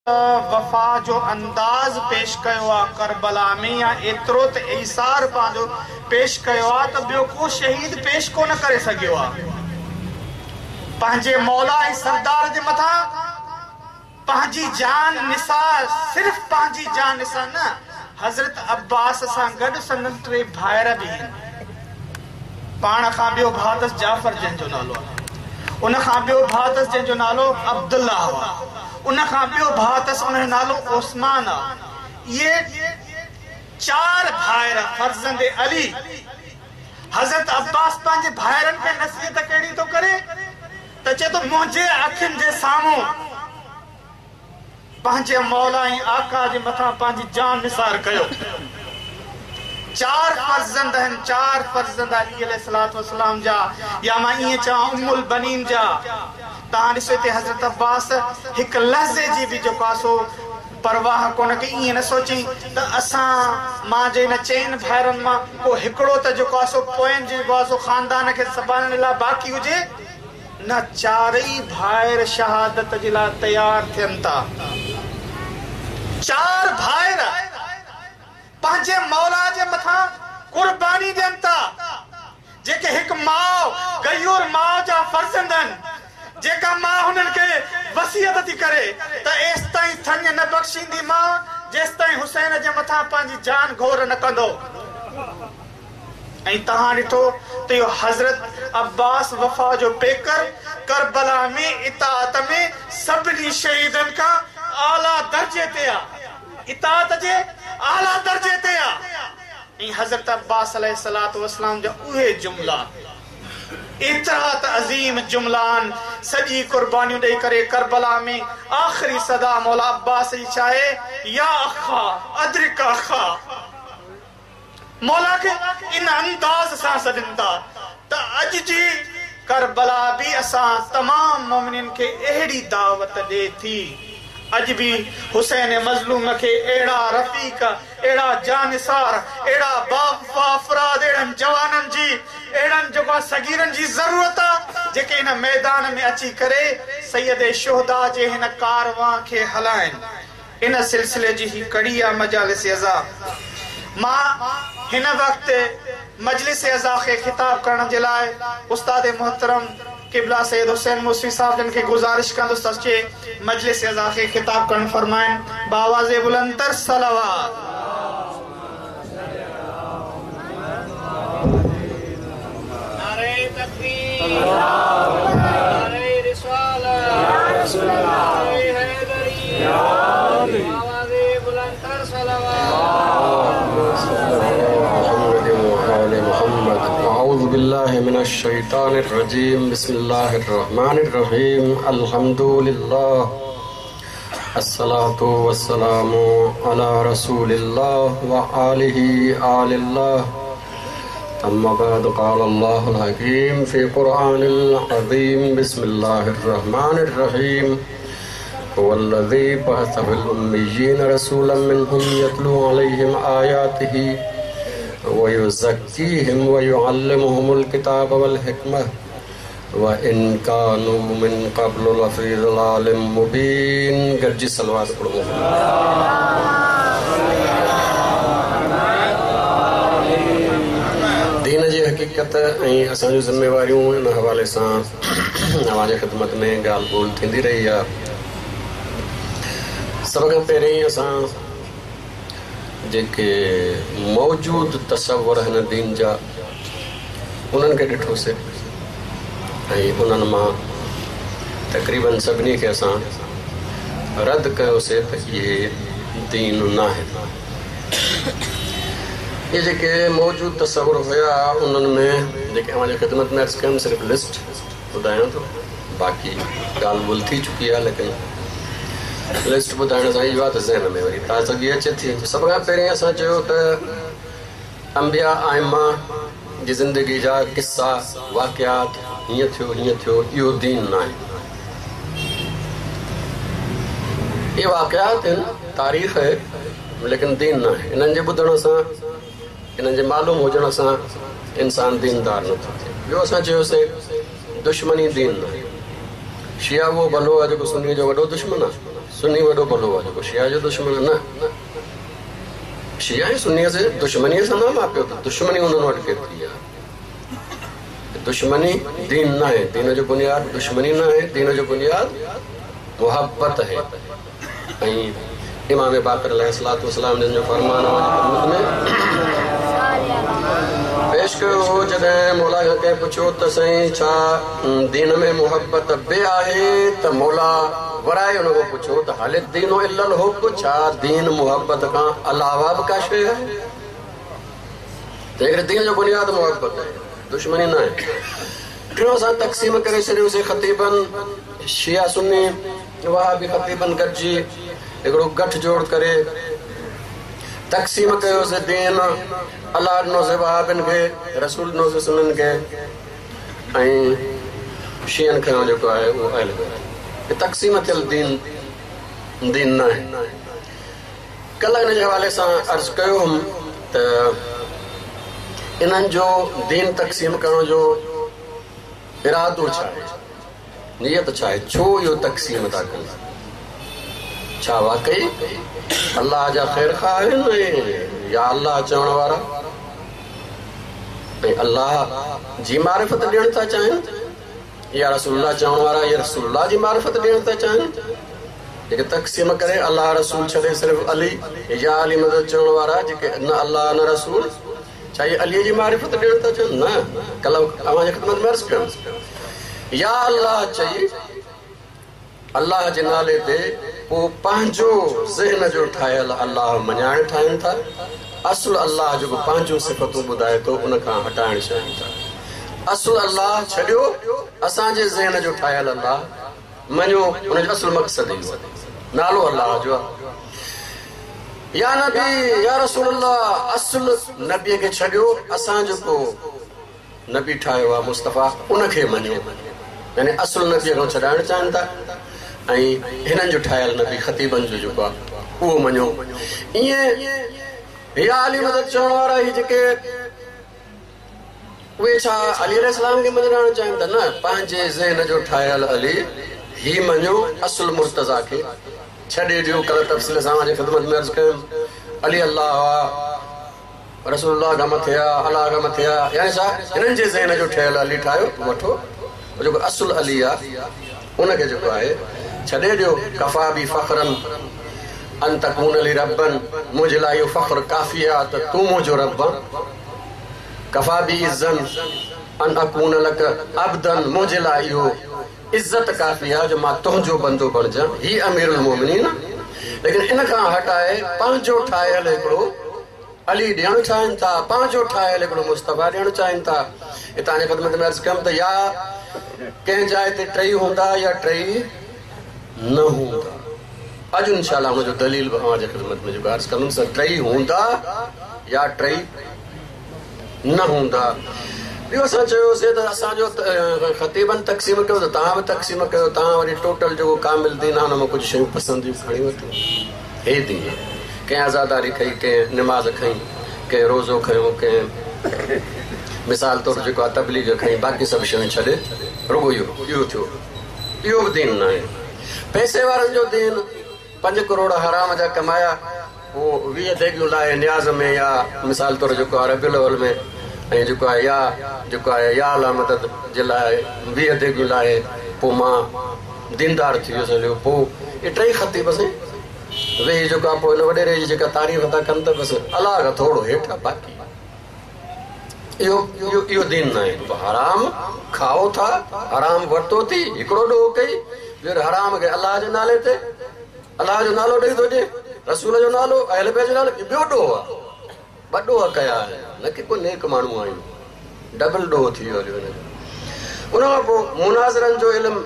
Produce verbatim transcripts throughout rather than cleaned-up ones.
वफा जो अंदाज पेश कयो आ करबला में या एतिरो त ईसार पंहिंजो पेश कयो आ त ॿियो को शहीद पेश कोन करे सघियो आ। पंहिंजे मौला ऐं सरदार जे मथां पंहिंजी जान निसार, सिर्फ़ पंहिंजी जान निसार न, हज़रत अब्बास सां गॾु संदन टे भाइर बि आहिनि। पाण खां ॿियो भाउ अथसि जाफ़र जंहिंजो नालो आहे, उन खां ॿियो भाउ अथसि जंहिंजो नालो अब्दुल्ला हुआ, उन खां ॿियो भाउ अथसि उन जो नालो उस्मान आहे। इहे चार भाइर फर्ज़ंदे अली। हज़रत अब्बास पंहिंजे भाइरनि खे नसीहत कहिड़ी थो करे त चए थो मुंहिंजे अखियुनि जे साम्हूं पंहिंजे मौला ऐं आका जे मथां पंहिंजी जान निसार कयो। चार फर्ज़ंद आहिनि, चार फर्ज़ंद अली अलैहिस्सलातु वस्सलाम जा, या मां ईअं चवां उम्मुल बनीन जा। तव्हां ॾिसो हिते हज़रत अब्बास हिकु लहज़े जी बि जेको आहे सो परवाह कोन कई। ईअं न सोचई त असां मां जे हिन चइनि भाइरनि मां को हिकिड़ो त जेको आहे सो पोयनि जेको आहे सो ख़ानदान खे संभालण लाइ बाक़ी हुजे न। चारई भाइर शहादत जे लाइ तयारु थियनि था। चार भाइर पंहिंजे मौला जे मथां कुर्बानी ॾियनि था, जेके हिकु माउ गयूर माउ जा फर्ज़ंद आहिनि, जेका मां हुननि खे वसियत थी करे त एसि ताईं थञ न बख़्शींदी मां जेसि ताईं हुसैन जे मथां पंहिंजी जान घोर न कंदो। ऐं तव्हां ॾिठो त इहो हज़रत अब्बास वफ़ा जो पेकर करबला में इताअत में सभिनी शहीदनि खां आला दर्जे ते आहे, इताअत जे आला दर्जे ते आहे। ऐं हज़रत अब्बास अलैहिस्सलातु वस्सलाम जा उहे जुमला, एतिरा त अज़ीम जुमलान, सॼी कुर्बानियूं ॾेई करे करबला में आख़िरी सदा मौला अब्बास जी छा आहे, या अखा अद्रिक अखा। मौला खे इन अंदाज़ सां सॾनि था त अॼु जी करबला बि असां तमाम मोमिननि खे अहिड़ी दावत ॾे थी। अॼु बि हुसैन मज़लूम खे अहिड़ा रफ़ीक, अहिड़ा जानिसार, अहिड़ा बाफ़ा अफ़राद, अहिड़नि जवाननि जी, अहिड़नि जेको सगीरनि जी ज़रूरत आहे जेके हिन मैदान में अची करे सैयद शुहदा जे हिन कारवां खे हलाइनि। इन सिलसिले जी ही कड़ी आहे मजालिस अज़ा। मां हिन वक़्तु मजलिस अज़ा खे ख़िताब करण जे लाइ उस्ताद मोहतरम क़िबला सैयद हुसैन मूसवी साहब जन खे गुज़ारिश कंदुसि त अचे मजलिस अज़ा खे ख़िताब करण फरमाइनि। बावाज़े बुलंदतर सलावत। नारे तकबीर, नारे रिसालत, या रसूल अल्लाह, नारे हैदरी, या अली, बावाज़े बुलंदतर सलावत। अऊज़ु बिल्लाहि मिनश शैतानिर रजीम, बिस्मिल्लाहिर रहमानिर रहीम, अल्हम्दुलिल्लाह, अस्सलातु वस्सलामु अला रसूलिल्लाह व आलिहि आलिल्लाह। अम्मा बाद, क़ाल अल्लाहुल हकीम फ़ी क़ुरआनिल अज़ीम, बिस्मिल्लाहिर रहमानिर रहीम, हुवल्लज़ी बअसा फ़िल उम्मिय्यीन रसूलन मिनहुम यतलू अलैहिम आयातिही वयुज़क्कीहिम वयुअल्लिमुहुमुल किताब वल हिकमह व इन कानू मिन क़ब्लु लफ़ी ज़लालिम मुबीन। गरजी सलवात पढ़ो। दीन जी हक़ीक़त ऐं असांजूं ज़िम्मेवारियूं इन हवाले सां अवांजे ख़िदमत में ॻाल्हि ॿोल थींदी रही आहे। सभ खां पहिरीं असां जेके मौजूद तसव्वुर हिन दीन जा उन्हनि खे ॾिठोसीं ऐं उन्हनि मां तक़रीबन सभिनी खे असां रद्द कयोसीं त इहे दीन न आहे। इहे जेके मौजूद तसव्वुर हुया उन्हनि में जेके अवांजे ख़िदमत में अर्ज़ु कयमि सिर्फ़ु लिस्ट ॿुधायां थो, बाक़ी ॻाल्हि ॿोल थी चुकी आहे, लेकिन लिस्ट ॿुधाइण सां इहा त ज़हन में वरी ताज़गी अचे थी। सभ खां पहिरीं असां चयो त अंबिया आइमा जी ज़िंदगी जा किस्सा वाक़ियात, हीअं थियो हीअं थियो, इहो दीन न आहे। इहे वाक़ियात आहिनि, तारीख़ आहे, लेकिन दीन न आहे। इन्हनि जे ॿुधण सां, इन्हनि जे मालूम हुजण सां इंसान दीनदार नथो थिए। ॿियो असां चयोसीं दुश्मनी दीन न आहे। शिया उहो भलो आहे जेको सुन्नी जो वॾो दुश्मन आहे, सुन्नी वॾो भलो आहे जेको शिया जो दुश्मन न शिया सुन्नीअ से दुश्मनीअ सां न मापियो त दुश्मनी उन्हनि वटि केतिरी आहे दुश्मनी दीन न आहे दीन जो बुनियाद दुश्मनी न आहे दीन जो बुनियाद मुहब्बत है ऐं इमाम बाक़र अलैहिस्सलातु वस्सलाम जिन जो फरमान में पेश कयो हो जॾहिं मौला खां कंहिं पुछियो त साईं छा दीन में मुहब्बत बि आहे त मौला वराए हुन खां पुछियो त हाले दीनो इल्लल हुब छा दीन मुहब्बत खां अलावा बि का शइ आहे त हिकिड़े दीन जो बुनियाद मुहब्बत आहे दुश्मनी न आहे टियों असां तक़सीम करे छॾियोसीं ख़तीबनि शिया सुन्नी वहाबी ख़तीबनि गॾिजी हिकिड़ो गठजोड़ करे तक़सीम कयोसीं दीन अलाह ॾिनोसीं वहाबिन खे रसूल ॾिनोसीं सुन्ननि खे ऐं शियनि खे जेको आहे उहो अहल आहे तक़सीम थियल दीन दीन न आहे कल्ह हिन जे हवाले सां अर्ज़ु कयो हुउमि त इन्हनि जो दीन तक़सीम करण जो इरादो छा आहे नियत छा आहे छो इहो तक़सीम था कनि छा वाकई अल्लाह जा ख़ैर ख़्वाह आहिनि या अल्लाह चवण वारा ऐं अल्लाह जी मारिफत ॾियणु था चाहिनि या रसूलुल्लाह चवण वारा या रसूलुल्लाह जी मारिफत ॾियणु था चाहिनि जेके तक़सीम करे अल्लाह रसूल छॾे सिर्फ़ु अली या अली मदद चवण वारा जेके न अल्लाह न रसूल छा इहे अलीअ जी मारिफत ॾियणु था चाहिनि न कल्ह अव्हांजे ख़िदमत में अर्ज़ु कयुमि या अल्लाह चई अल्लाह जे नाले ते पोइ पंहिंजो ज़हन जो ठहियल अल्लाह मञाइण ठाहिनि था असुल अल्लाह जेको पंहिंजो सिफ़तूं ॿुधाए थो उन खां हटाइण चाहिनि था असुल अल्लाह छॾियो असांजे ज़हन जो ठाहियल अल्लाह मञो उनजो असुल मक़सदु इहो आहे नालो अल्लाह जो आहे या नबी या रसूलुल्लाह असुल नबीअ खे छॾियो असां जेको नबी ठाहियो आहे मुस्तफ़ा उनखे मञो यानी असुल नबीअ खां छॾाइण चाहिनि था ऐं हिननि जो ठाहियल नबी ख़तीबनि जो जेको आहे उहो मञो ईअं या अली मदद चवण वारा ही जेके उहे छा अली अलैहिस्सलाम खे मञणु चाहिनि था न पंहिंजे ज़हन जो ठाहियल अली ही मञो असुल मुर्तज़ा खे छॾे ॾियो कल्ह तफ़सील सां मुंहिंजी ख़िदमत में अर्ज़ु कयुमि अली अल्लाह आहे रसूलुल्लाह खां मथे आहे अलाह खां मथे आहे यानी छा हिननि जे ज़हन जो ठहियल अली ठाहियो वठो जेको असुल अली आहे उनखे जेको आहे छॾे ॾियो कफ़ा बि फ़ख़्रन अन तकून अली रबन मुंहिंजे लाइ इहो फ़ख़्र काफ़ी आहे त तूं मुंहिंजो रब आहे कफ़ा बि इज़्ज़न अन अकून लक अब्दन मुंहिंजे लाइ इहो इज़त काफ़ी आहे जो मां तुंहिंजो बंदो बणिजां ही अमीरुल मोमिनीन लेकिन इन खां हटाए पंहिंजो ठाहियल हिकिड़ो अली ॾियणु चाहिनि था पंहिंजो ठाहियल हिकिड़ो मुस्तफ़ा ॾियणु चाहिनि था हितां जे ख़िदमत में अर्ज़ु कयुमि त या कंहिं जाइ ते टई हूंदा या टई न हूंदा अॼु इंशाअल्लाह हुनजो दलील बि अव्हांजे ख़िदमत में जेको अर्ज़ु कंदुमि त टई हूंदा या टई न हूंदा ॿियो असां चयोसीं त असांजो ख़तीबनि तक़सीम कयो त तव्हां बि तक़सीम कयो तव्हां वरी टोटल जेको कामिल दीन आहे हुन में कुझु शयूं पसंदियूं खणी वठो हे दीन कंहिं आज़ादारी खई कंहिं निमाज़ खई कंहिं रोज़ो खयो कंहिं मिसाल तौरु जेको आहे तबलीग खई बाक़ी सभु शयूं छॾे रुगो इहो इहो थियो इहो बि दीन न आहे पैसे वारनि जो दीन पंज करोड़ हराम जा कमाया पोइ वीह देगियूं लाइ न्याज़ में या मिसाल तौरु जेको आहे रबियुल अव्वल में ऐं जेको आहे या जेको आहे या अला मदद जे लाइ वीह देगियूं लाइ पोइ मां दीनदार थी वियुसि हलियो पोइ इहे टई ख़तीब साईं वेही जेको आहे पोइ हिन वॾेरे जी जेका तारीफ़ था कनि त बसि अलाह खां थोरो हेठि आहे बाक़ी इहो इहो इहो दीन न आहे हराम खाओ था हराम वरितो थी हिकिड़ो ॾोह कई ॿियो हराम खे अलाह जे नाले ते अलाह जो नालो ॾेई थो ॾिए रसूल जो नालो अहल बैत जो नालो ॿियो ॾोह आहे ॿ ॾोह कया न की को नेक माण्हू आहियूं डबल ॾोह थी वियो हलियो हिनजो उन खां पोइ मुनाज़रनि जो इल्मु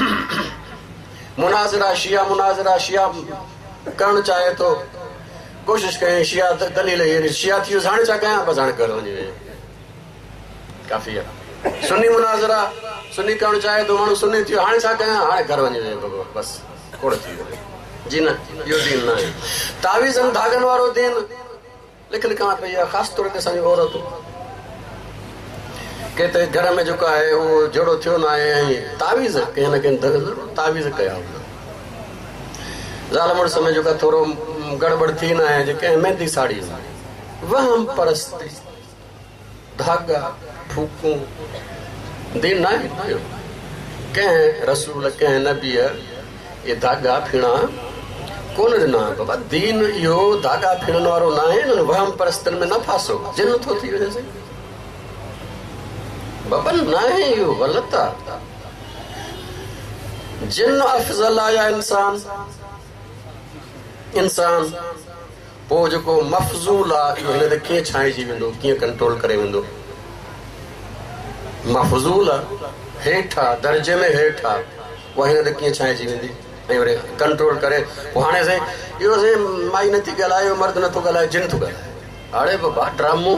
मुनाज़रा शिया मुनाज़रा शिया करणु चाहे थो कोशिशि कयूं शिया दलील शिया थी वियुसि हाणे छा कयां बसि हाणे घर वञी वेही काफ़ी आहे सुन्नी मुनाज़रा सुन्नी करणु चाहे थो माण्हू सुन्नी थी वियो हाणे छा कयां हाणे घर वञी वेही भॻवान बसि खोड़ थी वियो जी न इहो दीन न आहे तावीज़नि धागनि वारो दीन लिखल कहां पई आहे ख़ासि तौर ते असांजी औरतूं के त घर में जेको आहे उहो जहिड़ो थियो न आहे ऐं तावीज़ कंहिं न कंहिं तावीज़ कया हूंदा ज़ाल मुड़स में जेका थोरो गड़बड़ थी न आहे जेके मेहंदी साड़ी वहम परस्ती धागा फूकूं दीन ना है कंहिं रसूल कंहिं नबीअ ये धागा फिणा कोन ॾिना बाबा दीन इहो धागा फिणण वारो न आहे न वहम परस्तनि में न फासो जिन थो थी वञे बाबा न आहे इहो ग़लति आहे जिन अफ़ज़ल आहे या इंसान इंसान पोइ जेको मफ़ज़ूल आहे इहो हिन ते कीअं छांइजी वेंदो कीअं कंट्रोल करे वेंदो मफ़ज़ूल आहे हेठि आहे दर्जे में हेठि आहे उहा हिन ते कीअं छांइजी वेंदी ऐं वरी कंट्रोल करे पोइ हाणे साईं इहो साईं माई नथी ॻाल्हाए मर्द नथो ॻाल्हाए जिन थो ॻाल्हाए हाणे बाबा ड्रामो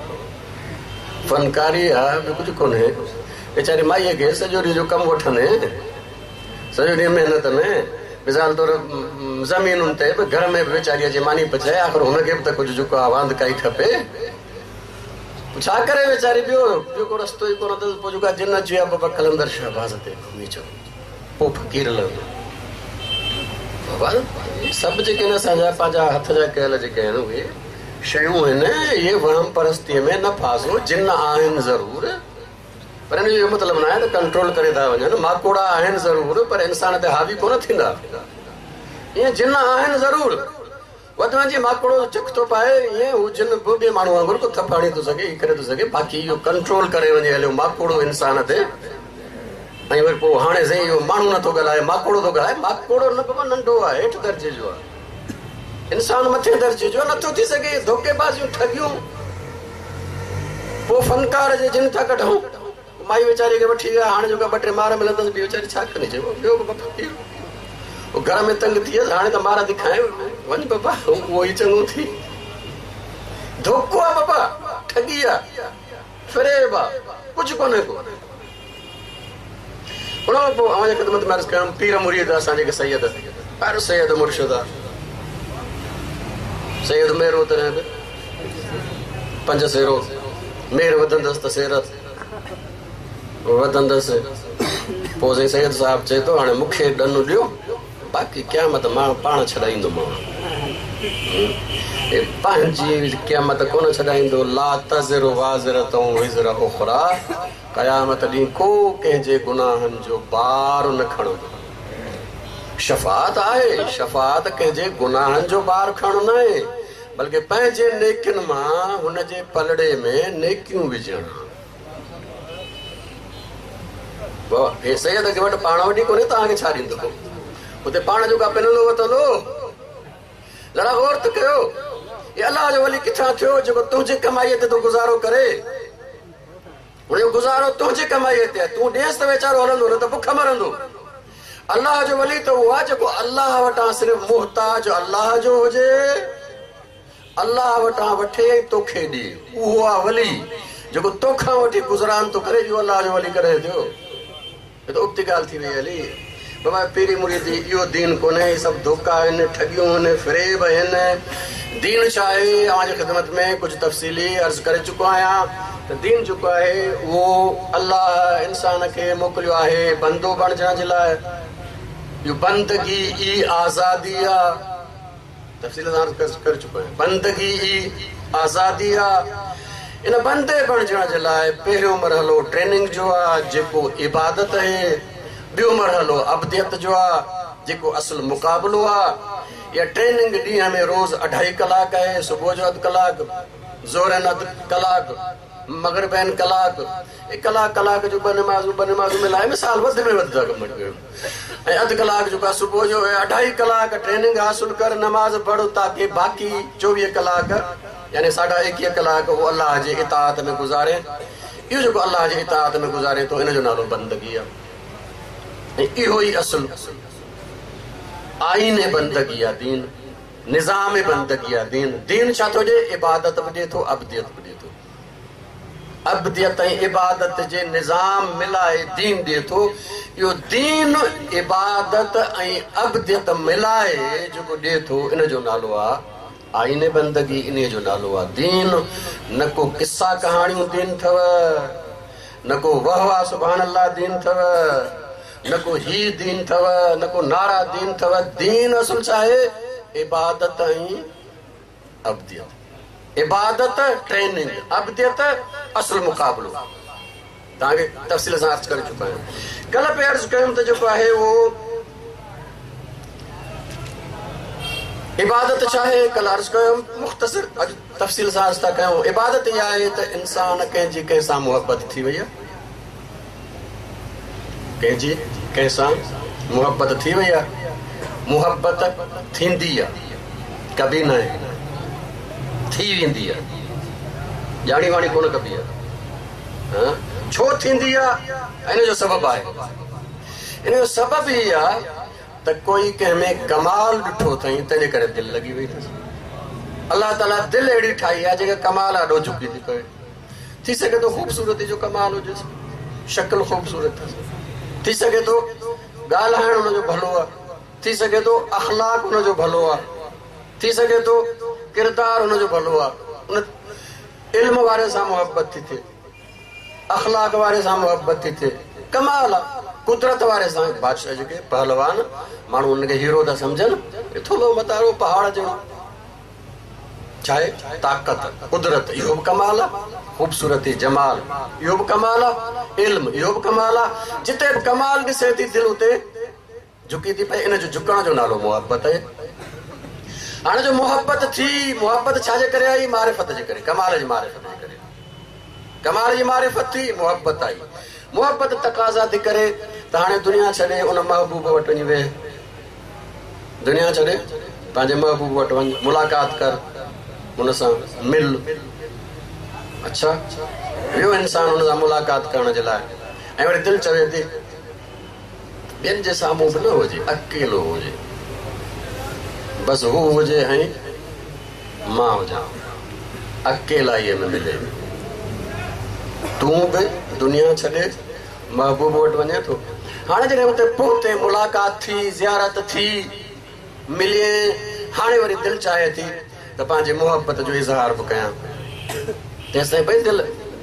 फनकारी आहे ॿियो कुझु कोन्हे वीचारी माईअ खे सॼो ॾींहं जो कमु वठनि सॼो ॾींहुं महिनत में मिसाल तौर ज़मीनुनि ते बि घर में बि वीचारीअ जी मानी पचाए आख़िर हुनखे बि त कुझु जेको आहे वांध काई खपे छा करे वीचारी ॿियो ॿियो को रस्तो ई कोन अथसि पोइ जेका जिन अची विया बाबा कलंदर शहबाज़ ते घुमी अचो पोइ फ़क़ीर लॻंदो बाबा सभु जेके आहिनि असांजा पंहिंजा हथ जा कयल जेके आहिनि उहे शयूं आहिनि इहे वहम परस्तीअ में न फासो जिन आहिनि ज़रूरु पर हिन जो इहो मतिलबु न आहे त कंट्रोल करे था वञनि माकोड़ा आहिनि ज़रूरु पर इंसान ते हावी कोन थींदा ईअं जिन आहिनि ज़रूरु वधि में माकोड़ो चक थो पाए ईअं हू जिन ॿिए माण्हू वांगुरु को थप हणी थो सघे करे थो सघे बाक़ी इहो कंट्रोल करे वञे हलियो माकोड़ो इंसान ते ऐं वरी पोइ हाणे साईं इहो माण्हू नथो ॻाल्हाए माकोड़ो थो ॻाल्हाए माकोड़ो न बाबा नंढो आहे हेठि दर्जे जो आहे इंसान मथे दर्जे जो नथो थी सघे धोखेबाज़ियूं ठगियूं पोइ फनकार जे जिन था कढूं माई वीचारी खे वठी विया हाणे जेका ॿ टे मार मिलंदसि ॿी वीचारी छा करे चइबो ॿियो बाबा घर में तंग थी वियसि हाणे त मार थी खाए वञ बाबा उहो ई चङो थी धोखो आहे बाबा ठगी आहे फ़रेब आहे कुझु कोन्हे को उन खां पोइ अव्हांजे ख़िदमत में अर्ज़ु कयूं पीर मुरीद असां जेके सैयद ॾाढो सैयद मुर्शिद आहे सैयद मेरो तॾहिं बि पंज सेरो मेर वधंदसि त सेर वधंदसि पोइ साईं सैयद साहिबु चए थो हाणे मूंखे ॾनु ॾियो बाक़ी क़यामत मां पाण छॾाईंदोमांव पंहिंजी क़यामत कोन छॾाईंदो ला तज़िरु वाज़िरतुं विज़्र उख़रा क़यामत ॾींहुं को कंहिंजे गुनाहनि जो बार न खणंदो शफ़ाअत आहे शफ़ाअत कंहिंजे गुनाहनि जो बार खणणु न आहे बल्कि पंहिंजे नेकियुनि मां हुनजे पलड़े में नेकियूं विझणु हे सैयद खे वटि पाण वॾी कोन्हे तव्हांखे छा ॾींदो उते पाण जेका पिनंदो वठंदो ज़रा गौर त कयो हे अलाह जो वली किथां थियो जेको तुंहिंजी कमाईअ ते तूं गुज़ारो करे हुनजो गुज़ारो तुंहिंजी कमाईअ ते तूं ॾेसि त वीचारो हलंदो न त बुख मरंदो अलाह जो वली त उहो आहे जेको अलाह वटां सिर्फ़ु मुहताज अलाह जो हुजे अलाह वटां वठे तोखे ॾे उहो आहे वली जेको तोखां वठी गुज़रान थो करे इहो अलाह जो वली करे थियो त उबती ॻाल्हि थी वई हली बाबा पीरी मुरीदी इहो दीन कोन्हे सभु धोखा आहिनि ठगियूं आहिनि फ़रेब आहिनि दीन छा आहे अव्हांजे ख़िदमत में कुझु तफ़सीली अर्ज़ु करे चुको आहियां त दीन जेको आहे उहो अलाह इंसान खे मोकिलियो आहे बंदो बणजण जे लाइ इहो बंदगी ई आज़ादी आहे तफ़सील सां अर्ज़ु करे चुको आहियां बंदगी ई आज़ादी आहे इन बंदे बणजण जे लाइ पहिरियों मरहलो ट्रेनिंग जो आहे जेको इबादत आहे ॿियो मरहलो अबदियत जो आहे जेको असुल मुक़ाबिलो आहे इहा ट्रेनिंग ॾींहं में रोज़ अढाई कलाक आहे सुबुह जो अधु कलाक ज़ोरनि अधु कलाक मग़रिबनि कलाक एक कलाक कलाक जो ॿ नमाज़ूं ॿ नमाज़ूं मिलाए मिसाल वधि में वधि था कमु कयो ऐं अधु कलाक जेको आहे सुबुह जो अढाई कलाक ट्रेनिंग हासिल कर नमाज़ पढ़ ताकी बाक़ी चोवीह कलाक यानी साढा एकवीह कलाक उहो अलाह जे इताअत में गुज़ारे इहो जेको अलाह जे इताअत में गुज़ारे थो हिन जो नालो बंदगी आहे ऐं इहो ई असुल आईन बंदगी आहे दीन निज़ाम बंदगी आहे दीन दीन छा थो ॾिए इबादत बि ॾिए थो अबदियत बि ॾिए थो अबदियत ऐं इबादत जे निज़ाम मिलाए दीन ॾिए थो इहो दीन इबादत ऐं अबदियत मिलाए जेको ॾिए थो इन जो नालो आहे आईन बंदगी इन जो नालो आहे दीन न को किस्सा कहाणियूं दीन अथव न को वाह वाह सुभान अल्लाह दीन अथव न को ही दीन अथव न को नारा दीन अथव। दीन असुल छा आहे? इबादत ऐं अब्दियत। इबादत ट्रेनिंग, अब्दियत असुल मुक़ाबिलो। तव्हांखे तफ़सील सां अर्ज़ु करे चुका आहियूं। कल्ह पे अर्ज़ु कयुमि त जेको आहे उहो इबादत छा आहे? कल्ह अर्ज़ु कयुमि मुख़्तसिर, अॼु तफ़सील सां अर्ज़ु था कयूं। इबादत इहा आहे त इंसान कंहिंजी कंहिंसां मुहबत थी वई आहे, कंहिंजी कंहिंसां मुहबत थी वई आहे। मुहबत थींदी आहे, कभी न आहे, थी वेंदी आहे, ॼाणी वाणी कोन कबी आहे। छो थींदी आहे? इन जो सबबु आहे। इन जो सबबु ई आहे त कोई कंहिंमें कमाल ॾिठो अथई, तंहिंजे करे दिलि लॻी वई अथसि। अलाह ताला दिलि अहिड़ी ठाही आहे जेका कमाल आॾो झुकी थी पए। थी सघे थो ख़ूबसूरती जो कमाल हुजेसि, शक्ल ख़ूबसूरत अथसि, थी सघे थो ॻाल्हाइण हुनजो भलो आहे, थी सघे थो अख़लाक हुनजो भलो आहे, थी सघे थो किरदार हुनजो भलो आहे। उन इल्म वारे सां मुहबत थी थिए, अख़लाक वारे सां मुहबत थी थिए, कमाल आहे। कुदरत वारे सां बादशाह जेके पहलवान माण्हू हुनखे हीरो था सम्झनि, थोरो मतारो पहाड़ जहिड़ो छा आहे? ताक़त, कुदरत, इहो बि कमाल आहे। ख़ूबसूरती, जमाल, इहो बि कमाल आहे। इल्म, इहो बि कमाल आहे। जिते बि कमाल ॾिसे थी दिलि उते झुकी थी पए। इन जो झुकण जो नालो मुहबत आहे। हाणे जो मुहबत थी, मुहबत छाजे करे आई? मारिफत जे करे, कमाल जी मारिफत जे करे। कमाल जी मारिफत थी, मुहबत आई। मुहबत तक़ाज़ा थी करे त हाणे दुनिया छॾे उन महबूब वटि वञी वेह, दुनिया छॾे पंहिंजे महबूब वटि वञ, मुलाक़ात कर, हुन सां मिल। अच्छा, वियो इंसान हुन सां मुलाक़ात करण जे लाइ, ऐं वरी दिलि चवे थी ॿियनि जे साम्हूं बि न हुजे, अकेलो हुजे, बसि हू हुजे ऐं मां हुजां, अकेलाईअ में मिले। तूं बि दुनिया छॾे महबूब वटि वञे थो। हाणे जॾहिं हुते पहुते, मुलाक़ात थी, ज़ियारत थी, मिले, हाणे वरी दिलि चाहे थी त पंहिंजे मुहबत जो इज़हार बि कयां। तेसिताईं भई दिलि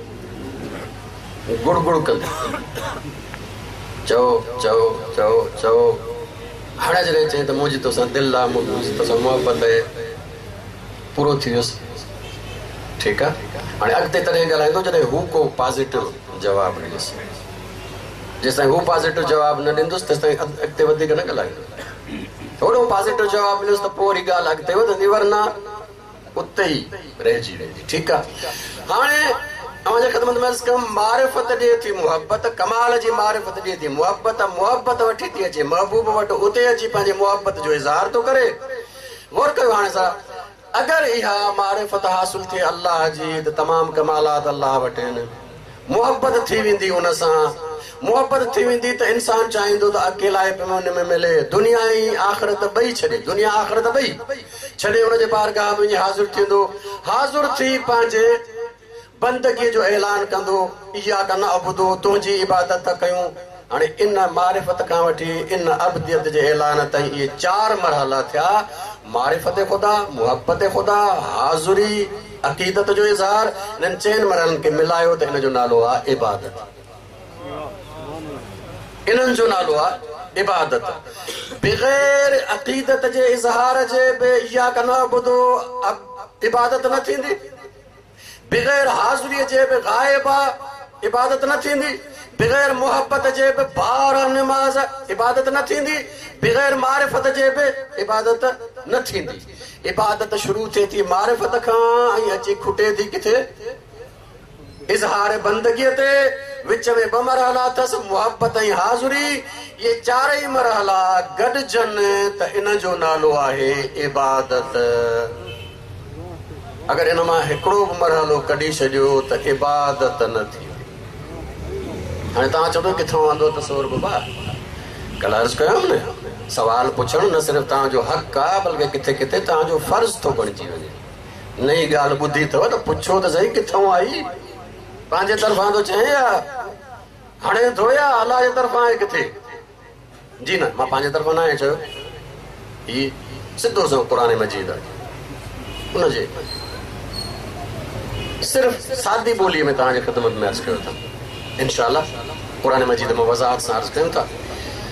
गुड़ गुड़ कंदी, चओ चओ चओ चओ। हाणे जॾहिं चई त मुंहिंजी तोसां दिलि आहे, मुंहिंजी तोसां मुहबत आहे, पूरो थी वियुसि। ठीकु आहे। हाणे अॻिते तॾहिं ॻाल्हाईंदो जॾहिं हू को पॉज़िटिव जवाबु ॾींदुसि। जेसिताईं हू पॉज़िटिव जवाबु न ॾींदुसि तेसिताईं अॻिते वधीक न ॻाल्हाईंदो। थोरो पॉज़िटिव जवाबु ॾींदुसि त पोइ वरी ॻाल्हि अॻिते वधंदी, वरना उते ई रहिजी वेंदी। ठीकु आहे। हाणे अव्हांजे ख़िदमत में अर्ज़ु कयुमि, मारिफत ॾिए थी मुहबत, कमाल जी मारिफत ॾिए थी मुहबत। मुहबत वठी थी अचे महबूब वटि, उते अची पंहिंजे मुहबत जो इज़हार थो करे। गौर कयो हाणे सां, अगरि इहा मारिफत हासिल थिए अलाह जी त तमामु कमालात अलाह वटि आहिनि। मुहबत थी वेंदी उन सां, मुहबत थी वेंदी त इंसान चाहींदो त अकेलाइप में हुन में मिले, दुनिया ऐं आख़िरत ॿई छॾे, दुनिया आख़िरत ॿई छॾे हुनजे बारगाह में वञी हाज़िर थींदो। हाज़िर थी पंहिंजे बंदगीअ जो ऐलान कंदो, इहा का न अबुदो, तुंहिंजी इबादत था कयूं। हाणे इन मारिफत खां वठी इन अब्दियत जे ऐलान ताईं इहे चार मरहला थिया। मारिफत ख़ुदा, मुहबत ख़ुदा, हाज़ुरी, अक़ीदत जो इज़हार। इन्हनि चइनि मरहलनि खे मिलायो त इन जो नालो आहे इबादत। इन्हनि जो नालो आहे इबादत। बग़ैर अक़ीदत जे इज़हार जे बि इहा का न ॿुधो इबादत न थींदी। बग़ैर हाज़ुरीअ जे बि ग़ाइब आहे, इबादत न थींदी। बग़ैर मुहबत जे बि बार निमाज़, इबादत न थींदी। बग़ैर मारिफत जे बि इबादत न थींदी। इबादत शुरू थिए थी मारिफत खां ऐं अची खुटे थी किथे? इज़हार बंदगीअ ते। विच में ॿ मरहला अथसि, मुहबत ऐं हाज़ुरी। इहे चारई मरहला गॾजनि त इन जो नालो आहे इबादत। अगरि इन मां हिकिड़ो बि मरहलो कढी छॾियो त इबादत न थी। हाणे तव्हां चवंदो किथां आंदो तसवुर बाबा? कल्ह अर्ज़ु कयुमि न, सवाल पुछणु न सिर्फ़ु तव्हांजो हक़ आहे बल्कि किथे किथे तव्हांजो फ़र्ज़ु थो बणिजी वञे। नई ॻाल्हि ॿुधी अथव त पुछो त सही किथां आई। पंहिंजे तरफ़ां थो चए या हाणे थो या अलाह जे तरफ़ां आहे किथे? जी न, मां पंहिंजे तरफ़ां न आहे चयो। ही सिधो सो क़ुरान मजीद आहे। उनजे सिर्फ़ु सादी ॿोलीअ में तव्हांजे ख़िदमत में अर्ज़ु कयो था। इंशाअल्लाह क़ुरान मजीद में वज़ाहत सां अर्ज़ु कयूं था।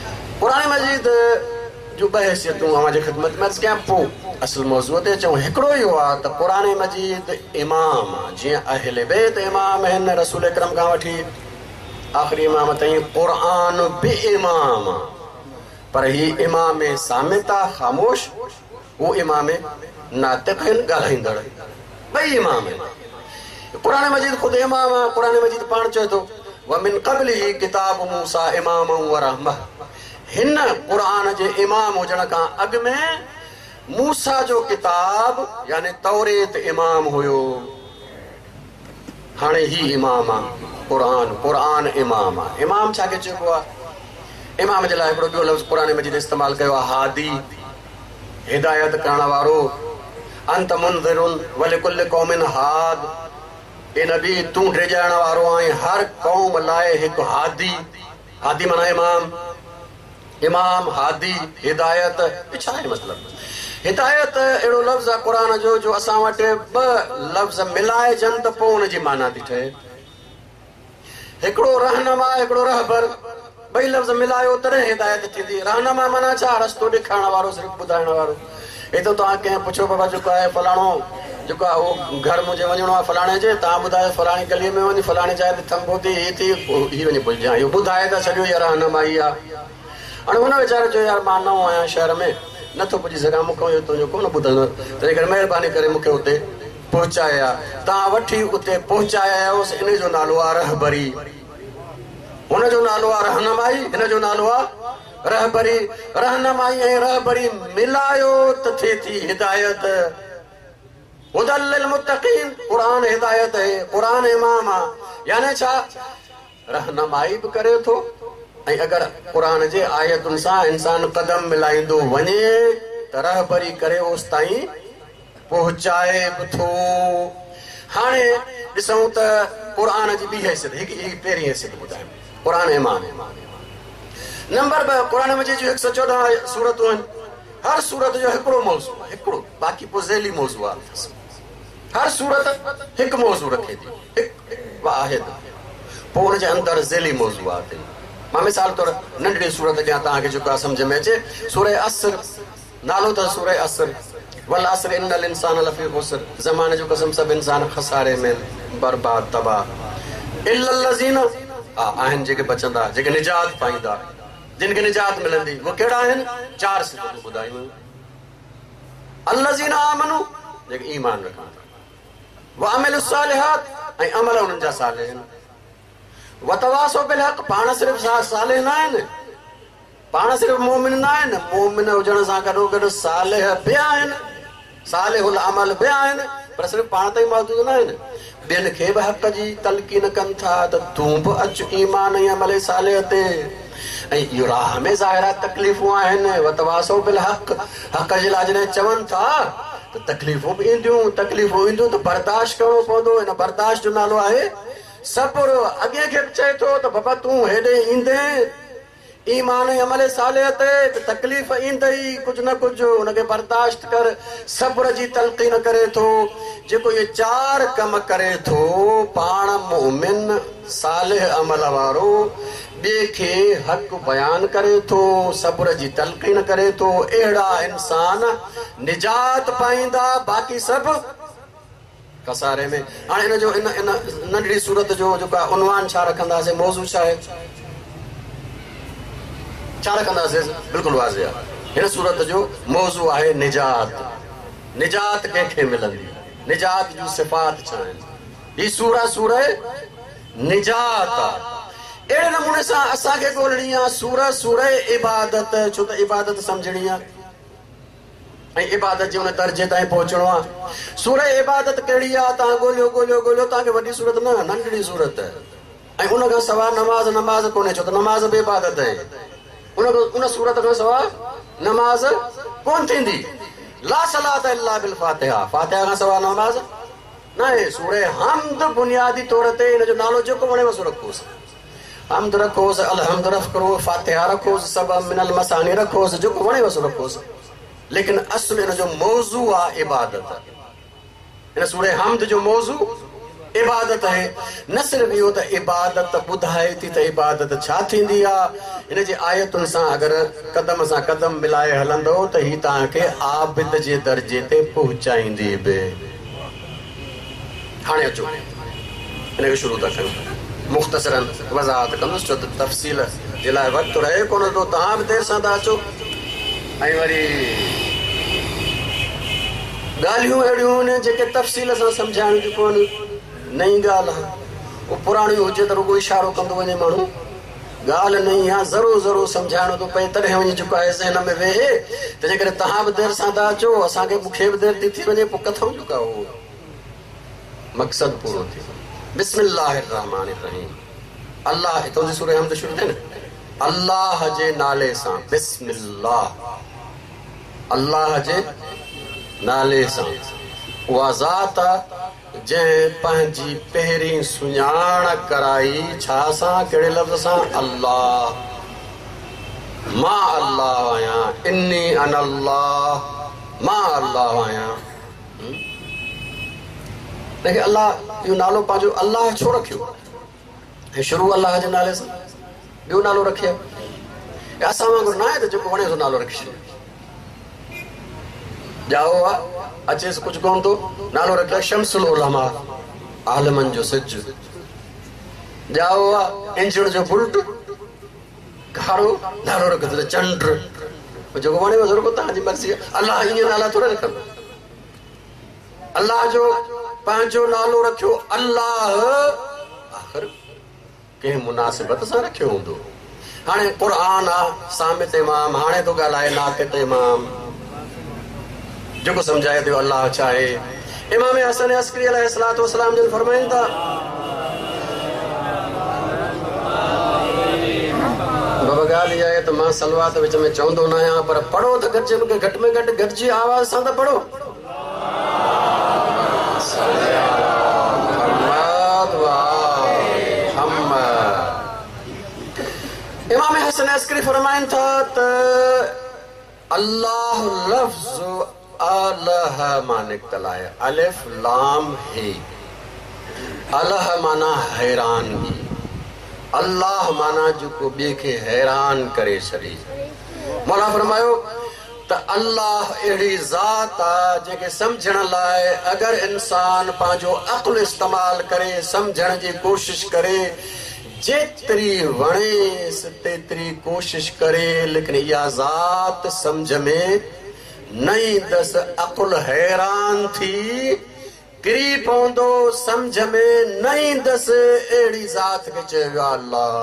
कुरान मजीद जो बहसियतूं अवां जी ख़िदमत में अर्ज़ कयां पोइ असल मौज़ूअ ते अचूं। हिकिड़ो इहो आहे त कुरान मजीद इमाम जीअं अहले बैत इमाम आहिनि रसूल अकरम खां वठी आख़िरी इमाम ताईं, कुरान बि इमाम आहे, पर ही इमाम सामित आहे ख़ामोश, उहो इमाम नातिक़ आहिनि ॻाल्हाईंदड़, ॿई इमाम आहिनि। कुरान मजीद ख़ुदि इमाम आहे। कुरान मजीद पाण चए थो वमिन क़ब्लिही किताब मूसा इमाम व रहमह, हिन क़ुरान जे इमाम हुजण खां अॻु में मूसा जो किताब यानी तौरेत इमाम हुयो, हाणे ही इमाम आहे क़ुरान। क़ुरान इमाम आहे। इमाम छा खे चइबो आहे? इमाम जे लाइ हिकिड़ो ॿियो लफ़्ज़ क़ुरान मजीद इस्तेमालु कयो आहे हादी, हिदायत करण वारो। अंत मुनज़िरुन वलिकुल्लि क़ौमिन हाद, ए नबी तूं डिॼाइण वारो आहीं हर क़ौम लाइ हिकु हादी। हादी माना इमाम, इमाम हादी हिदायत छा आहे मतिलबु? हिदायत अहिड़ो लफ़्ज़ आहे क़ुरान जो जो असां वटि ॿ लफ़्ज़ मिलाइजनि त पोइ हुनजी माना थी ठहे। हिकिड़ो रहनुमा, हिकिड़ो रहबर, ॿई लफ़्ज़ मिलायो तॾहिं हिदायत थींदी। रहनुमा माना छा? रस्तो ॾेखारण वारो, सिर्फ़ु ॿुधाइण वारो। एतिरो तव्हां कंहिं पुछो बाबा जेको आहे फलाणो जेको आहे उहो घर मुंहिंजे वञिणो आहे फलाणे जे, तव्हां ॿुधायो फलाणी गलीअ में वञी फलाणी जाइ ते थंबो थी हीअ थी हीअ वञी पुॼां, इहो ॿुधाए था छॾियो यार रहनुमाई आहे। हाणे हुन वीचारे जो यार मां नओं आहियां शहर में, नथो पुॼी सघां, मूंखे तुंहिंजो कोन ॿुधंदो, तंहिं करे महिरबानी करे मूंखे उते पहुचाए आहे। तव्हां वठी उते पहुचाए आयोसि, इन जो नालो आहे रहबरी, हुन जो नालो आहे रहनुमाई, हिन जो नालो आहे रहबरी। रहनुमाई ऐं रहबरी मिलायो त थिए थी हिदायत। हुदल लिल मुत्तक़ीन, क़ुरान हिदायत आहे, क़ुरान इमाम आहे। यानी छा? रहनुमाई बि करे थो ऐं अगरि क़ुरान जे आयतुनि सां इंसान कदम मिलाईंदो वञे त रहबरी करे ओसि ताईं पहुचाए बि थो। हाणे ॾिसूं त क़ुरान जी ॿी हैसियत, हिकु पहिरीं हैसियत ॿुधायूं, क़ुरान इमाम। नंबर ॿ, क़ुरान मजीद जूं हिकु सौ चोॾहं सूरतूं आहिनि, हर सूरत जो हिकिड़ो मौज़ू आहे, हिकिड़ो, बाक़ी पोइ ज़ैली मौज़ू आहे। हर सूरत हिकु मौज़ू रखे थी, हिकु वाहिद, पोइ हुनजे अंदरि ज़ैली मौज़ू आहे। मां मिसाल तौरु नंढड़ी सूरत ॾियां तव्हांखे जेको आहे सम्झ में अचे। सूरह असर, नालो त सूरह असर, वल असर इन्नल इंसान लफ़ी ख़ुस्र, ज़माने जो कसम सभु इंसान खसारे में बर्बाद तबाह। इल्लल लज़ीना, आहिनि जेके बचंदा, जेके निजात पाईंदा, जिन खे निजात मिलंदी, वो कहिड़ा आहिनि? चार सिफ़तूं ॿुधायूं। अल्लज़ीना आमनू, जेके ईमान रखनि था, व अमिलुस सालिहात, ऐं अमल उन्हनि जा सालिह आहिनि। वतवासो बिल हक़, पाण सिर्फ़ु सालिह न आहिनि, पाण सिर्फ़ु मोमिन न आहिनि, मोमिन हुजण सां गॾो गॾु सालिह बि आहिनि, सालिहुल अमल बि आहिनि, पर सिर्फ़ु पाण ताईं महदूद न आहिनि, ॿियनि खे बि हक़ जी तलक़ीन कनि था त तूं बि अचु ईमान ऐं अमल सालिह ते। ऐं इहो राह में ज़ाहिरा तकलीफ़ूं आहिनि। वतवासो बिल हक़, हक़ जे लाइ जॾहिं चवनि था त तकलीफ़ूं बि ईंदियूं, तकलीफ़ूं ईंदियूं त बर्दाश्त करिणो पवंदो। हिन बर्दाश्त जो नालो आहे सब्र। अॻे खे बि चए थो त बाबा तूं हेॾे ईंदे ईमान ऐं अमल सालिह ते त तकलीफ़ ईंदई, कुझु न कुझु हुनखे बर्दाश्त कर, सब्र जी तलक़ीन करे थो। जेको इहे चार कम करे थो, पाण मोमिन सालिह अमल वारो, ॿिए खे हक़ बयान करे थो, सब्र जी तलक़ीन करे थो, अहिड़ा इंसान निजात पाईंदा, बाक़ी सभु कसारे में। हाणे इन जो इन इन नंढड़ी सूरत जो जेको आहे उनवान छा रखंदासीं, मौज़ू छा आहे, छा रखंदासीं? बिल्कुलु वाज़िह आहे। हिन सूरत जो मौज़ू आहे निजात। निजात कंहिंखे मिलंदी, निजात जूं सिफ़ात छा आहिनि? ही सूरह सूरह निजात आहे। अहिड़े नमूने सां असांखे ॻोल्हणी आहे सूरह सूरह इबादत, छो त इबादत सम्झणी आहे ऐं इबादत जे हुन दर्जे ताईं पहुचणो आहे। सूरह इबादत कहिड़ी आहे? तव्हां ॻोल्हियो ॻोल्हियो ॻोल्हियो, तव्हांखे वॾी सूरत न, नंढड़ी सूरत, ऐं उन खां सवाइ नमाज़ नमाज़ कोन्हे, छो त नमाज़ बि इबादत आहे। उन उन सूरत खां सवाइ नमाज़ कोन थींदी। ला सलात इल्ला बिल फातिहा, फातिहा खां सवाइ नमाज़ न आहे। सूरह हम्द बुनियादी तौर ते हिन जो नालो जेको वणेव सो रखोसि, हम्द रखोसि, अलहम्द रखो, फातिहा रखोसि, सब मिनल मसानी रखोसि, जेको वणेव सो रखोसि, लेकिन असुल हिन जो मौज़ू आहे इबादत। हिन सूरह हम्द जो मौज़ू इबादत है न सिर्फ इहो त इबादत ॿुधाए थी त इबादत छा थींदी आहे इन जे आयतुनि सां अगरि कदम सां कदम मिलाए हलंदो त ही तव्हांखे आबिद जे दर्जे ते पहुचाईंदी बि हाणे अचो हिनखे शुरू था कयूं मुख़्तसरन वज़ाहत कंदुसि छो त तफ़सील जे लाइ वक़्तु रहे कोन थो तव्हां बि देरि सां था अचो ऐं वरी ॻाल्हियूं अहिड़ियूं आहिनि जेके तफ़सील सां सम्झाइण जूं कोन नई ॻाल्हि आहे उहो पुराणी हुजे त रुॻो इशारो कंदो वञे माण्हू ॻाल्हि नई आहे ज़रूरु ज़रूरु सम्झाइणो थो पए तॾहिं वञी चुको आहे ज़हन में वेहे तंहिंजे करे तव्हां बि देरि सां था अचो असांखे मूंखे बि देरि थी थी वञे पोइ किथां चुका हो मक़सदु पूरो थी बिस्मिल्लाहिर रहमानिर रहीम अल्लाह हितां जी सूरह हमद शुरू थिए न अल्लाह जे नाले सां बिस्मिल्लाह अल्लाह जे नाले सां उहा ज़ात जंहिं पंहिंजी पहिरीं सुञाण कराई छा सां कहिड़े लफ़्ज़ सां अल्लाह मां अल्लाह आहियां इन्नी अन अल्लाह मां अल्लाह आहियां लेकिन अल्लाह इहो नालो पंहिंजो अल्लाह छो रखियो ऐं शुरू अल्लाह जे नाले सां ॿियो नालो रखियो असां वांगुरु न आहे त जेको वणे सो नालो रखी छॾियो ॼाओ आहे अचेसि कुझु कोन थो नालो रखियो शमसुल उलमा आलमनि जो सिज ॼाओ आहे इंजण जो बुल्ट घाड़ो नालो रखियो चंड जेको वणेव ज़रूरु तव्हांजी मर्ज़ी आहे अल्लाह ईअं नाला थोरा रखंदो अल्लाह जो पंहिंजो नालो रखियो अल्लाह आख़िर कंहिं मुनासिबत सां रखियो हूंदो हाणे क़ुर आहे सामित इमाम हाणे थो ॻाल्हाए नातिक़ इमाम जेको सम्झाए थो अल्लाह छा आहे इमाम हसन अस्करी अलैहिस्सलातु वस्सलाम जन फरमाइनि था बाबा ॻाल्हि इहा आहे त मां सलवात विच में चवंदो न आहियां पर पढ़ो त गॾिजे मूंखे घटि में घटि गॾिजी आवाज़ सां त पढ़ो इमाम हसन अस्करी फरमाइनि था त अल्लाह लफ्ज़ अलह मां निकतल आहे अलिफ लाम हे अलह माना हैरानगी अल्लाह माना जेको ॿिए खे हैरान करे छॾे मौला फरमायो त अल्लाह अहिड़ी ज़ात आहे जेके सम्झण लाइ अगरि इंसान पंहिंजो अक़ुल इस्तेमालु करे सम्झण जी कोशिशि करे जेतिरी वणेसि तेतिरी कोशिशि करे लेकिन इहा ज़ात सम्झ में न ईंदसि अक़ुल हैरान थी किरी पवंदो सम्झ में न ईंदसि अहिड़ी ज़ात खे चयो वियो अल्लाह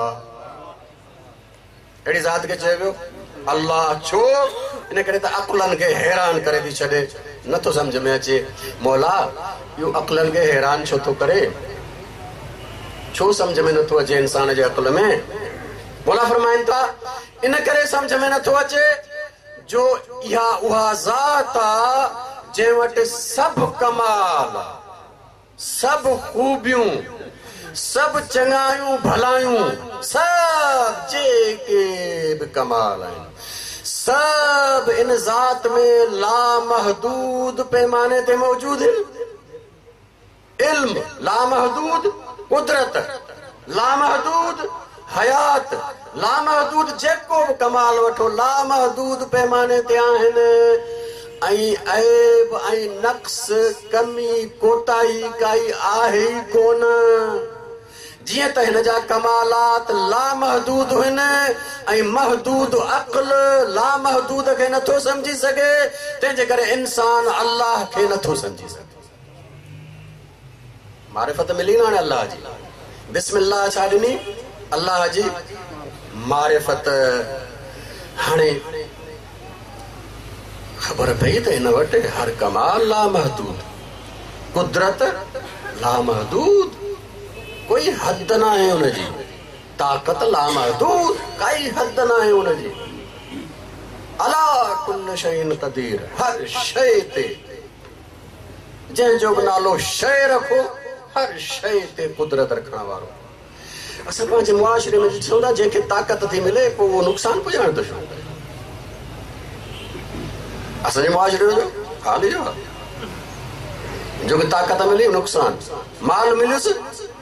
अहिड़ी ज़ात खे चयो वियो अल्लाह छो इन करे त अक़ुलनि खे हैरान करे थी छॾे नथो सम्झ में अचे मौला इहो अक़ुलनि खे हैरान छो थो करे छो सम्झ में नथो अचे इंसान जे अक़ुल में मौला फरमाइनि था इन करे सम्झ में नथो अचे जो इहा उहा ज़ात आहे जंहिं वटि सभु कमाल सभु ख़ूबियूं सभु चङायूं भलायूं सभु जेके बि कमाल आहिनि सभु इन ज़ात में लामहदूद पैमाने ते मौजूद आहिनि इल्म लामहदूद कुदरत लामहदूद हयात लामहदूद जेको बि कमाल वठो लामहदूद पैमाने ते आहिनि ऐं ऐब ऐं नक़्स कमी कोताही काई आहे ई कोन जीअं त हिन जा कमालात लामहदूद आहिनि ऐं महदूद अक़ल लामहदूद खे नथो सम्झी सघे तंहिंजे करे इंसान अल्लाह खे नथो सम्झी सघे मारिफत मिली न हाणे अल्लाह जी बिस्मिल्लाह छा ॾिनी अल्लाह जी मारिफत हाणे ख़बर पई त हिन वटि हर कमाल लामहदूद कुदरत लामहदूद कोई हद न आहे हुनजी ताक़त लामहदूद काई हद न आहे हुनजी अला कुल्ल शैइन क़दीर हर शइ ते जंहिंजो बि नालो शइ रखो हर शइ ते कुदरत रखण वारो असां पंहिंजे मुआशिरे में ॾिसूं था जंहिंखे ताक़त थी मिले पोइ उहो नुक़सान पुॼाइण थो शुरू करे असांजे मुआशिरे जो हाल इहो आहे जो कि ताकत मिली नुकसान, माल मिलियुसि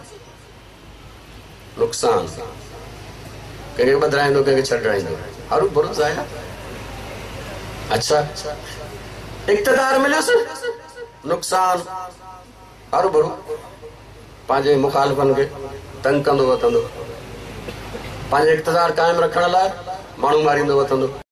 नुकसान, कंहिंखे बदिराईंदो कंहिंखे छॾाईंदो, हरू बुरो ज़ाया। अच्छा, इक़्तिदार मिलियुसि नुकसान, हरू बुरो, पंहिंजे मुखालिफ़नि खे तंग कंदो वठंदो, पंहिंजे इक़्तिदार क़ाइमु रखण लाइ माण्हू मारींदो वठंदो।